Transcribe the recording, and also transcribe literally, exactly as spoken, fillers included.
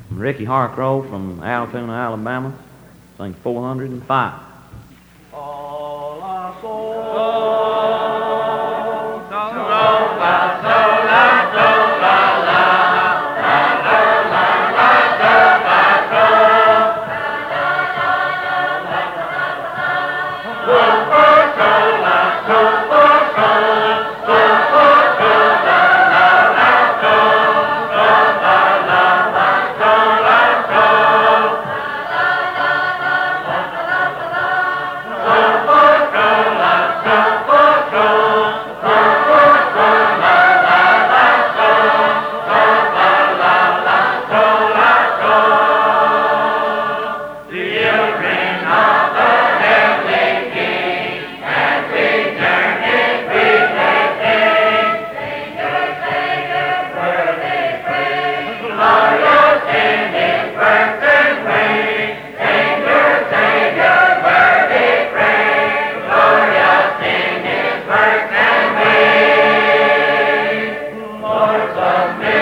Ricky Harcrow from Altoona, Alabama. Sing four hundred five. All our souls, sola, sola, sola, la, la, la, la, la, sola, of me.